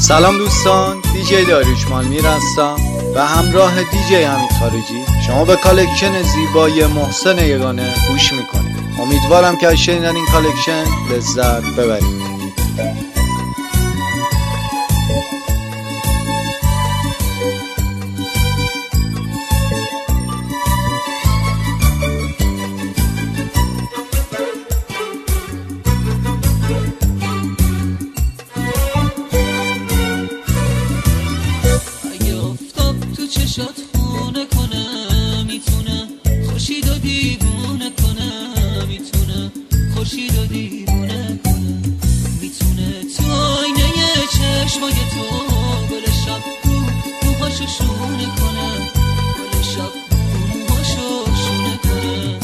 سلام دوستان، دیجی داریوش مالمیر هستم و همراه دیجی حمید خارجی شما به کالکشن زیبای محسن یگانه گوش میکنید. امیدوارم که از شنیدن این کالکشن لذت ببرید. چشات خونه کنه میتونه خورشید و دیوونه کنه میتونه خورشید و دیوونه کنه میتونه تو آینه چشمای تو گل شب موهاشو شونه کنه گل شب موهاشو شونه کنه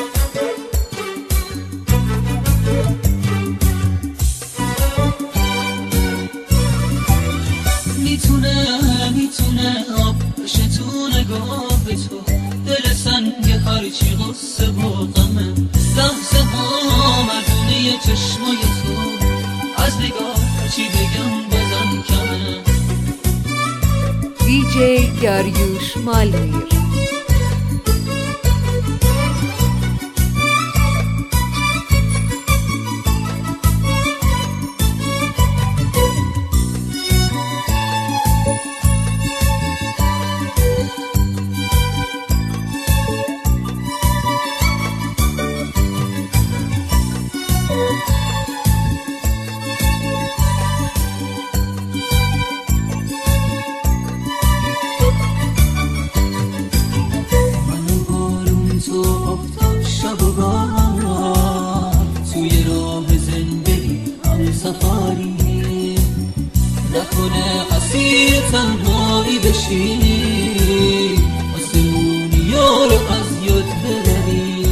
میتونه آب بشه تو نگاه تو دل سنگ هرچی غصه و غمه لحظه ها مردونه چشمای تو از نگاه چی بگم بازم کمه. دیجی داریوش مالمیر. نکنه اسیر تنهایی بشی آسمونیا رو از یاد ببری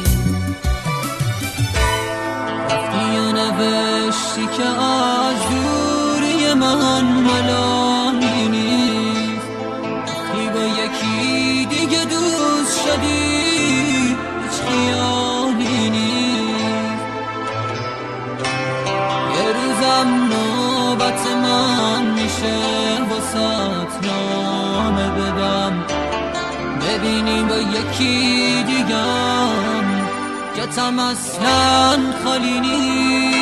رفتی و نوشتی که از دوری من ملالی نیست رفتی با یکی دیگه دوست شدی هیچ خیالی نیست یه روزم نوبت من میشه واسات نامه بدم ببینی با یکی دیگم جاتم اصلا خالی نیست.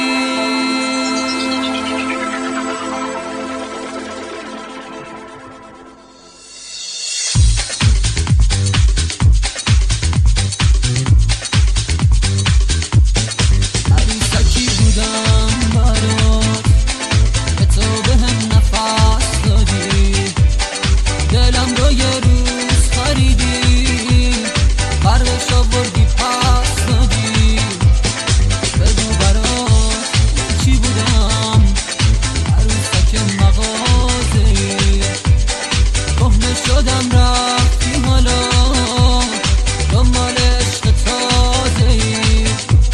عروسکی بودم برات تو به هم نفس دادی دلم رو یه روز خریدی برش آوردی پس دادی بگو برات چی بودم عروسک مغازه‌ای کهنه شدم رفتی حالا دنبال عشق تازه‌ای.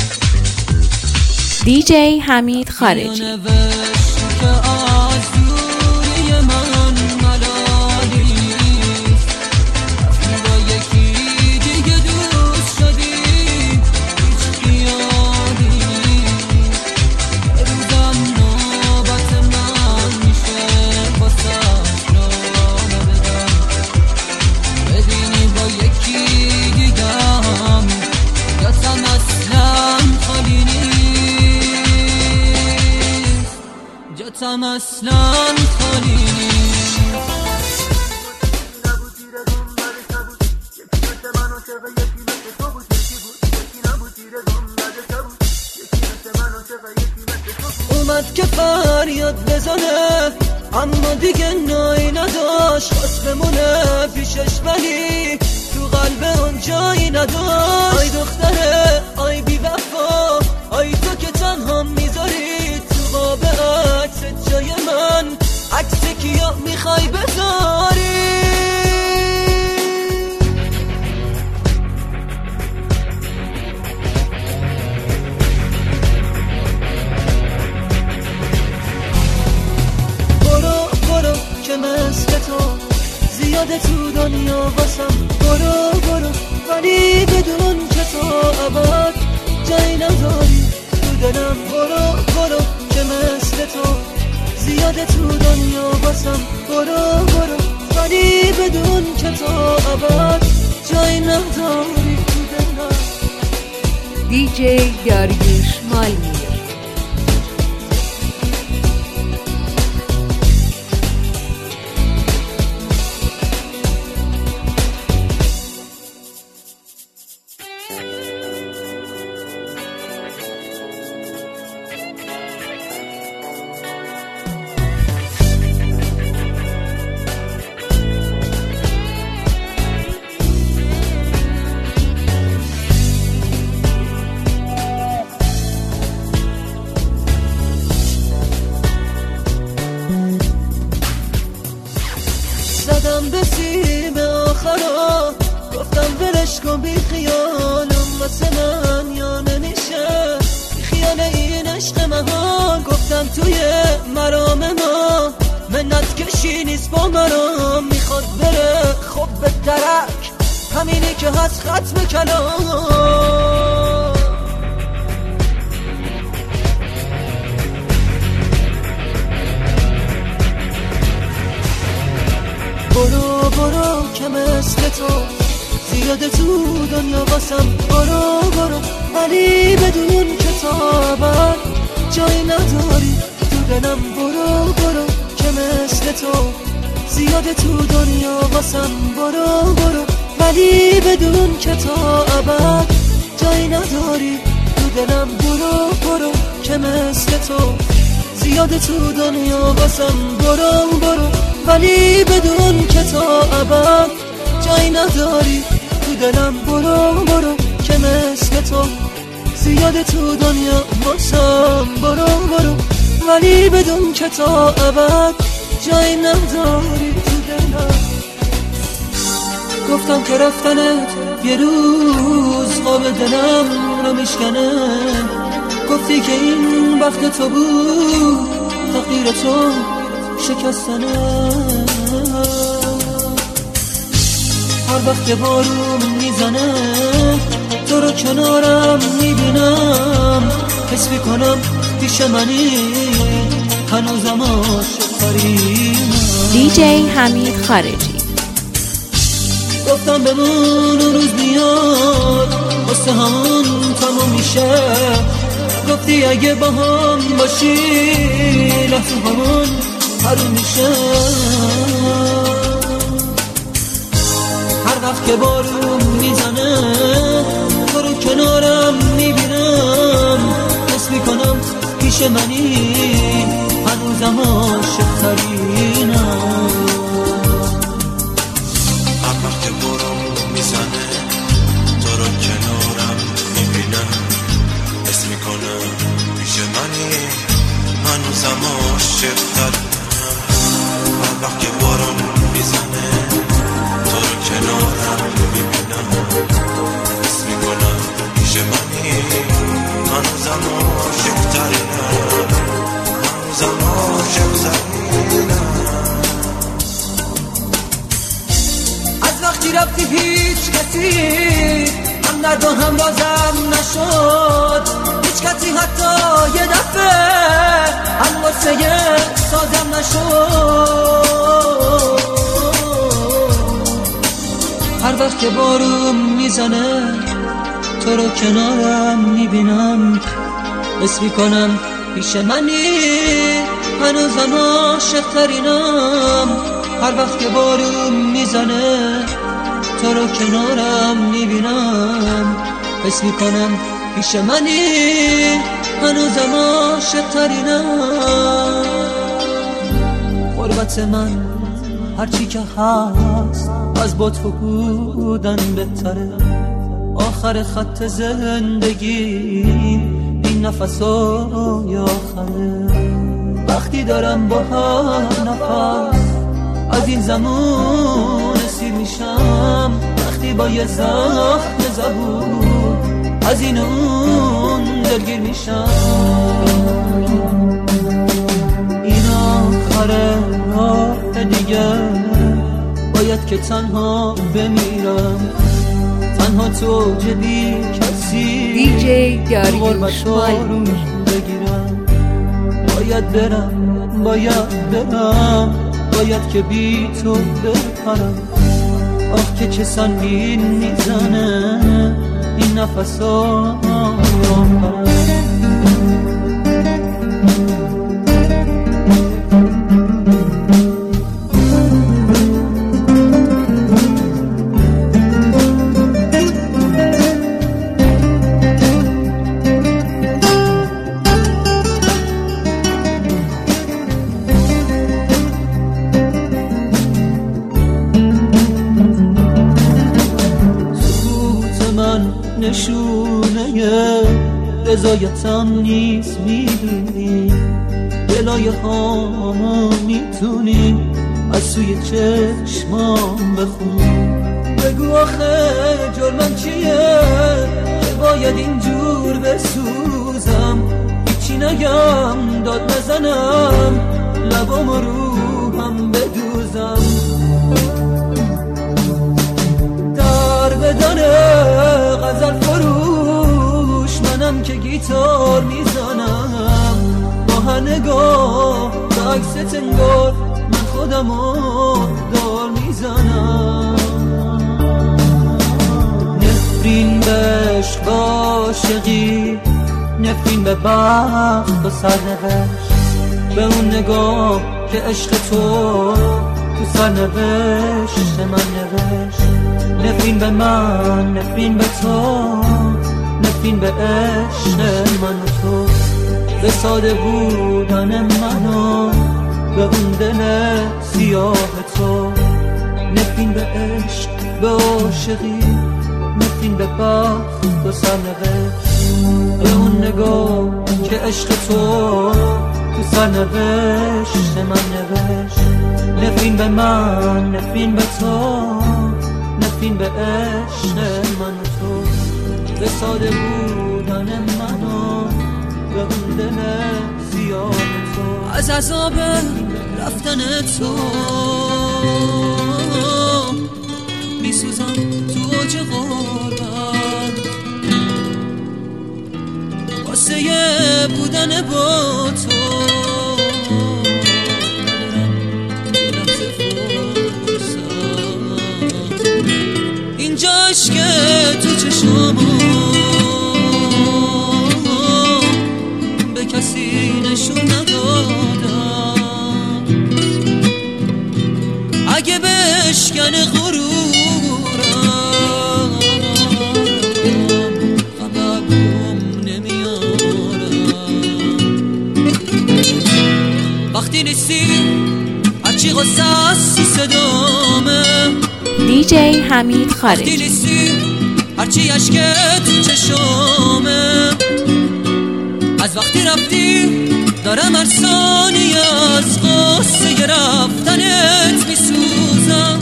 دیجی حمید خارجی. که از دوری من ملالی نیست رفتی با یکی دیگه دوست شدی هیچ خیالی نیست یه روزم نوبت من میشه واسه نامه بدم ببینی با یکی دیگم جاتم اصلا خالی نیست جاتم اصلا خالی نیست. اومد که فریاد بزنه اما دیگه نایی نداشت خواست بمونه پیشش ولی تو قلب اون جایی نداشت. آی دختره آی بی وفا آی تو که تنها میذاری تو قاب عکس جای من عکس کیا میخوای بذاری. برو که مثل تو زیاده تو دنیا واسم برو ولی بدون که تو ابد جایی نداری تو دلم برو که مثل تو زیاده تو دنیا باسم برو برو، ولی بدون که تا ابد جای نداری تو دلم. دیجی داریوش مالمیر. زدم به سیم آخرا، گفتم ولش کن بی خیالم واسه من یا نمیشه، بی خیال این عشق مهان. گفتم توی مرام ما منت کشی نیست با مرام، میخواد بره خب به درک، همینی که هست ختم کلام. برو برو که مثل تو زیاده تو دنیا واسم برو برو، ولی بدون که تا ابد جای نداری تو دلم. برو برو که مثل تو زیاده تو دنیا واسم برو برو، ولی بدون که تا ابد جای نداری تو دلم. برو برو که مثل تو زیاده تو دنیا واسم برو برو، ولی بدون که تا ابد جای نداری تو دلم. برو برو که مثل تو زیاده تو دنیا واسم برو برو، ولی بدون که تا ابد جای نداری تو دلم. گفتم که رفتنت یه روز خواب دلم رو میشکنه، گفتی که این وقت تو بود تقدیر تو شکستنه. هر وقت که بارون میزنه تو رو کنارم میبینم، حس میکنم پیش منی هنوزم عاشق‌ترینم. دیجی حمید خارجی. گفتم بمون اون روز میاد واسه همون تموم میشه، گفتی اگه با هم باشی لحظه همون حروم میشه. هر وقت که بارون میزنه تو رو کنارم میبینم، حس میکنم پیش منی هنوزم عاشق‌ترینم. هر وقت که بارون میزنه تو رو کنارم میبینم، حس میکنم پیش منی هنوزم عاشق‌ترینم. هر وقت که بارون میزنه تو رو کنارم میبینم، حس میکنم پیش منی هنوزم عاشق‌ترینم، هنوزم عاشق‌ترینم. از وقتی رفتی هیچ کسی هم درد و هم رازم نشد، هیچ کسی حتی یه دفعه هم واسه سازم نشد. هر وقت که بارون میزنه تو رو کنارم میبینم، حس میکنم پیش منی هنوزم عاشق‌ترینم. هر وقت که بارون میزنه تو رو کنارم میبینم، حس میکنم پیش منی هنوزم عاشق‌ترینم. غربت من هرچی که هست از با تو بودن بهتره، آخر خط زندگی این نفسای آخره. وقتی دارم با هر نفس از این زمان اسیر میشم، وقتی با یه زخم زبون از این اون دلگیر میشم. این آخره راه دیگه باید که تنها بمیرم، تنها تو جبی کسی دیجی داریوش مالمیر. بگیرم. باید برم من باید برم، باید که بی تو بپرم. آخ که کسان بین میزنه این نفسا نشونه رضایتم نیست، میدونی دلای هامو میتونی از سوی چشمام بخونی. بگو آخه جرمم چیه که باید اینجور بسوزم؟ هیچی نگم، داد نزنم، لبام و روحم بدوزم. در بدانه غزل فروش منم که گیتار میزنم، با هر نگاه به عکست انگار من خودمو دار میزنم. نفرین به عشق عاشقی، نفرین به بخت و سرنوشت، به اون نگاه که عشق تو سرنوشت من نوشت. نفرین به من، نفرین به تو، نفرین به عشق من و تو، به ساده بودن منو به اون دل سیاه تو. نفرین به عشق، به عاشقی، نفرین به بخت و سرنوشت، به اون نگاه که عشق تو سرنوشت من نوشت. نفرین به من، نفرین به تو، نفرین به عشق من و تو، به ساده بودن منو به اون دل سیاه تو. از عذاب رفتن تو میسوزم تو اوج غربت، واسه بودن با تو اینجاش که تو چشمو به کسی نشون ندادم. اگه بشکن غرورم خبرم نمیارم. وقتی نیستی هرچی غصه هستی صدامه، دیجی حمید خارجی. وقتی نیستی هرچی عشق تو چشامه، از وقتی رفتی دارم هر ثانیه از غصه رفتنت میسوزم.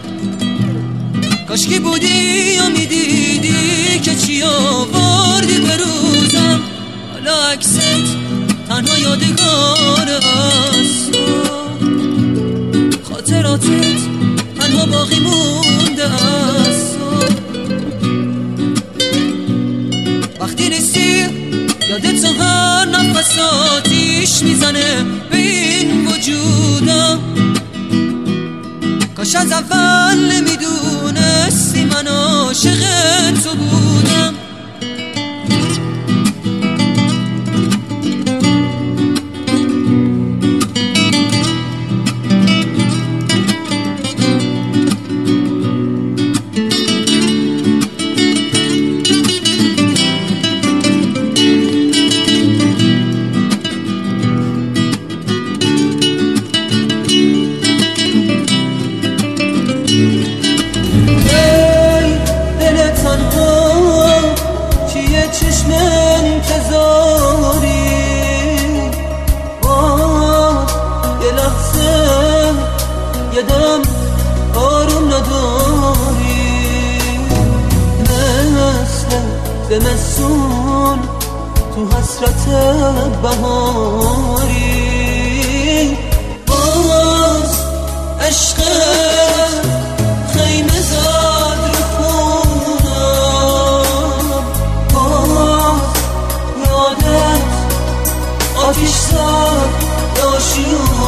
کاشکی بودی یا میدیدی که چی آوردی به روزم. حالا عکست تنها یادگار از خاطراتت تنها باقی مونده از وقتی نیستی یادت تو هر نفس آتیش میزنه به این وجودم. کاش از اول نمیدونستی من عاشق تو بودم. دلم آروم نداری، مثل زمستون تو حسرت بهاری. باز عشق خیمه زد رو خونم، باز یادت آتیش زد آشیون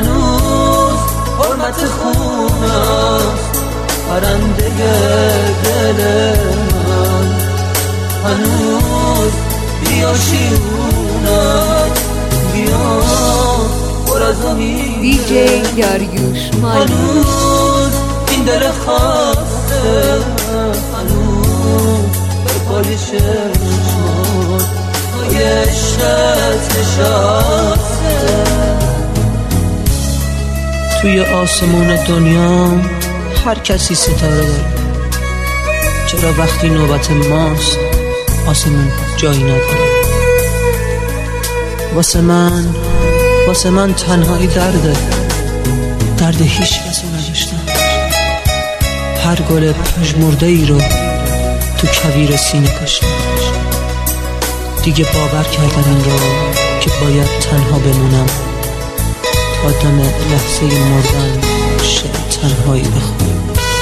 هنوز حرمت خونست پرنده دل من، هنوز بیا شیونم بیا پر از امید دیجی داریوش مالی. هنوز این دل خسته هنوز بر پای چشمات پای عشقت نشسته. توی آسمون دنیا هر کسی ستاره داره، چرا وقتی نوبت ماست آسمون جایی نداره؟ واسه من تنهایی درد هیچ کسو نداشتم. هر گل پژمرده ای رو تو کویر سینه کشتم. دیگه باور کردم این رو که باید تنها بمونم تا دم لحظه مردن شعر تنهایی بخونم.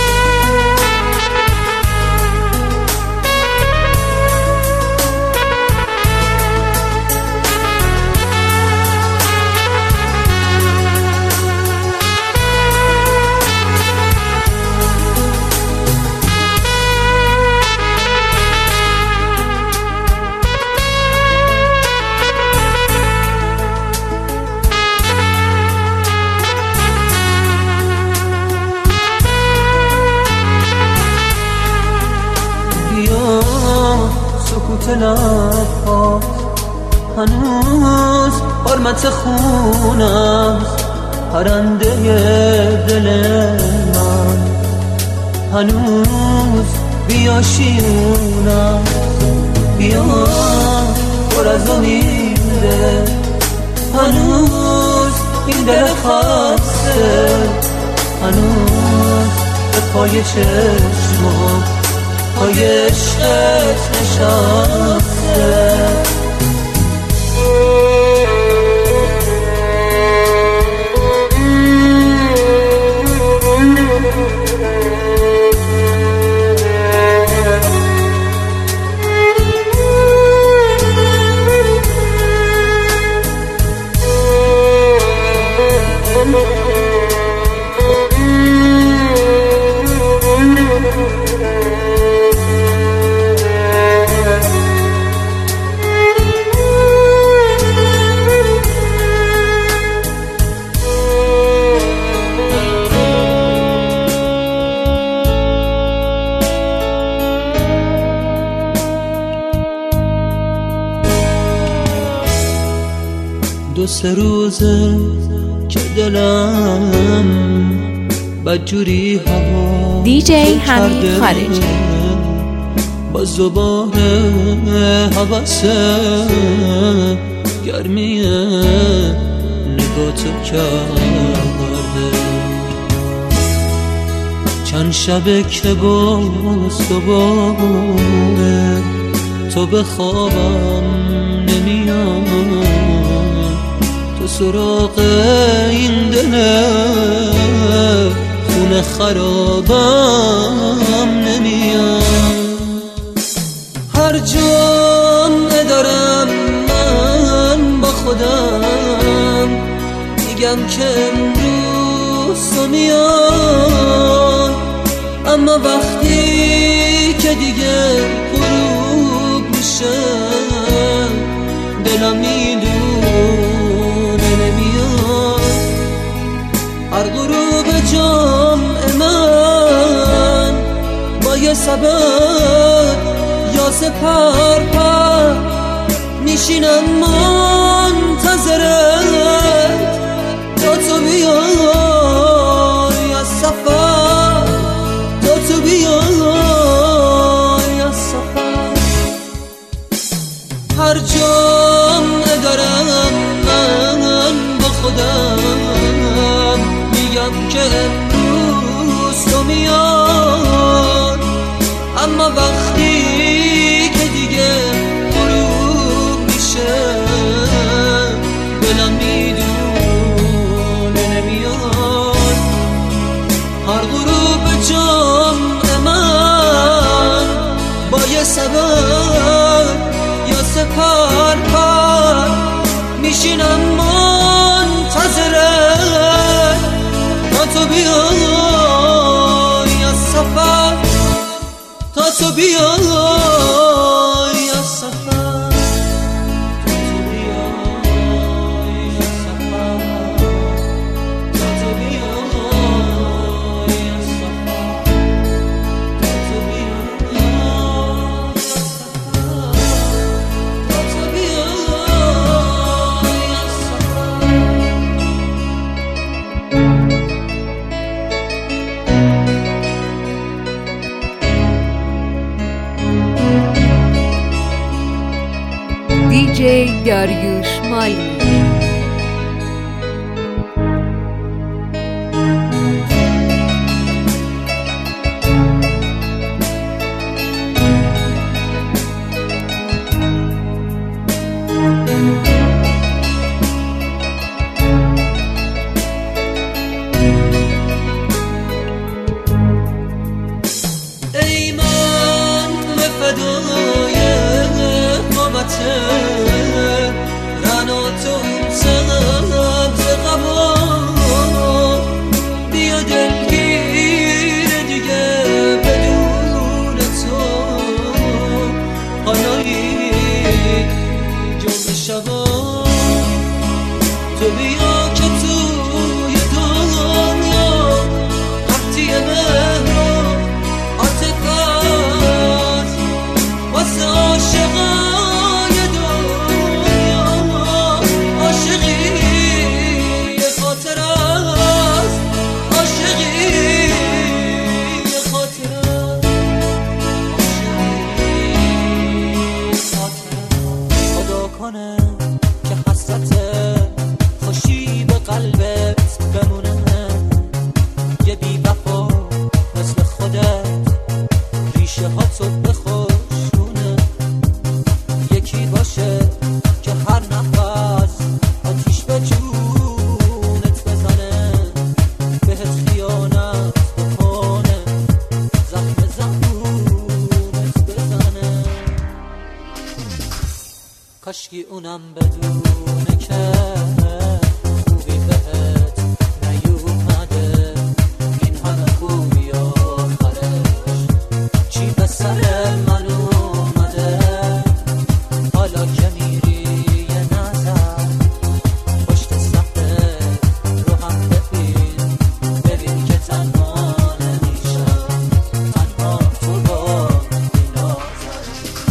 سکوت لبات هنوز حرمت خونست پرنده دل من، هنوز بیا شیونم بیا پر از امیده، هنوز این دل خسته هنوز به پای چشمات پای عشقت نشسته. دو سه روزه که دلم بدجوری هوا دیجی حمید خارجی با زبان حواسه گرمی نگاتو کرده. چند شبه که باز دوباره تو به خوابم نمیاد، تو سراغ این دل خونه خرابم نمیاد. هر جمعه دارم من با خودم میگم که امروز تو میاد، اما وقتی که دیگه غروب میشه دلم میدونه نمیاد. هر غروب جمعه من با یه سبب یا سپر پر میشینم منتظرت تا تو بیای از سفر، تا تو بیای از سفر. هر جمعه دارم من با خودم میگم که امروز تو میاد، اما وقتی که دیگه غروب میشه دلم میدونه نمیاد. هر غروب جمع من با یه سبب یا سپر پر میشینم منتظرت تو بیای از سفر، تو بیای از سفر، تو بیای از سفر، تو بیای از سفر، تو بیای از سفر. دیجی داریوش مالمی. ای من به فدای قامته رنا تو سبز قبا، بیا دلگیر دیگه بدون تو حالایی جمع شبا. تو بیا که توی دنیا قطعی مهران عاطفت واسه عاشقای دنیا، عاشقی یه خاطر است، عاشقی یه خاطر است، عاشقی یه خاطر است. خدا کنه که حسرت خوشی به قلبت بمونه، یه بی وفا مثل خودت ریشه ها تو بخشونه، یکی باشه که هر نفس آتیش به جونت بزنه، بهت خیانت بکنه، زخم زبونت بزنه. کاشکی اونم بدونه که خوبی بهت نیومده، این همه خوبی آخرش چی به سر من اومده. حالا که میری یه نظر پشت صفحه رو هم ببین، ببین که تنها نمیشم، تنها تو با این آزر.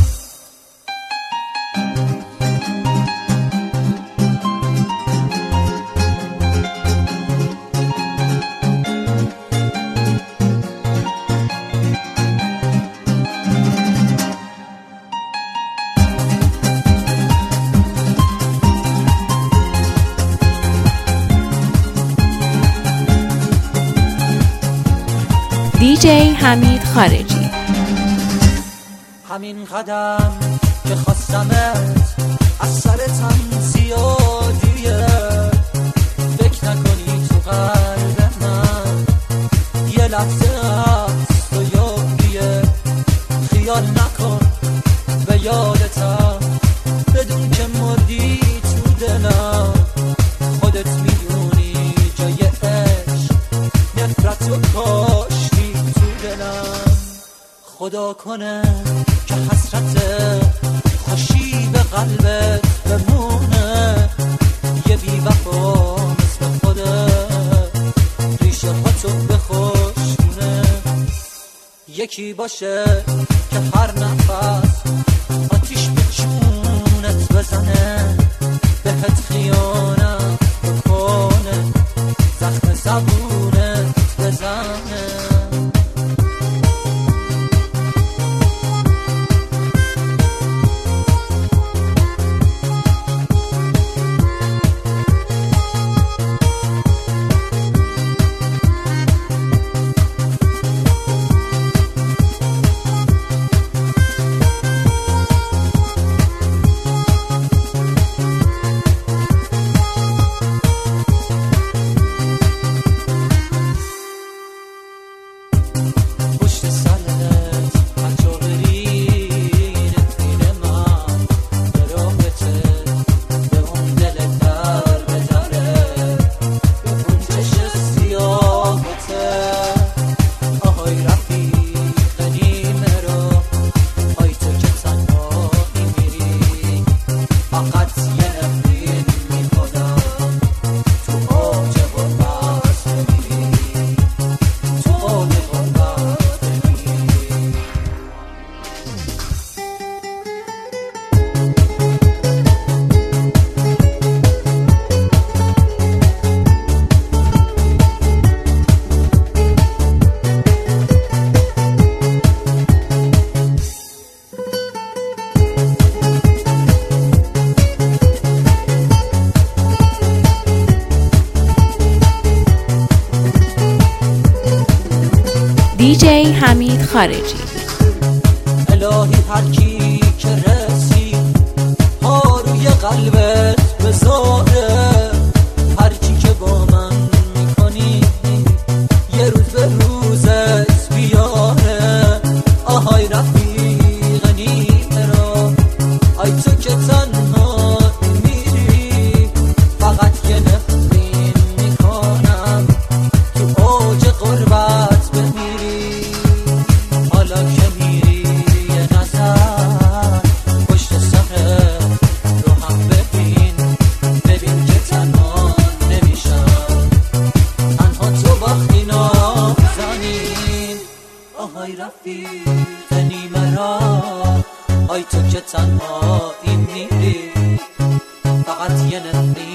دیجی حمید خارجی. همین قدم که خواستمت از سرتم زیادیه، فکر نکنی تو قلب من یه لحظه است و یادیه. خیال نکن به یادتم، بدون که مردی تو دلم، خودت میدونی جای عشق نفرت و کاشتی تو دلم. خدا کنه که حسرت خوشی به قلبت بمونه، یه بی وفا مثل خودت ریشه ها تو بخشونه، یکی باشه که هر نفس آتیش به جونت بزنه، بهت خیانت بکنه، زخم زبونت بزنه. دیجی حمید خارجی. الهی هر کی که رسید ها روی قلبت بذاره، هر چی که با من میکنی یه روز به روزت بیاره. آهای رفیق نیمه را، آی تو که تنها میری، فقط یه نفرین میکنم تو اوج قربت بمیری. حالا که میری یه نظر پشت سر رو هم ببین که تنها نمیشم، تنها تو وقتی نازنین. آهای رفیق نیمه را، آی تو که تنها این میری، فقط یه نفرین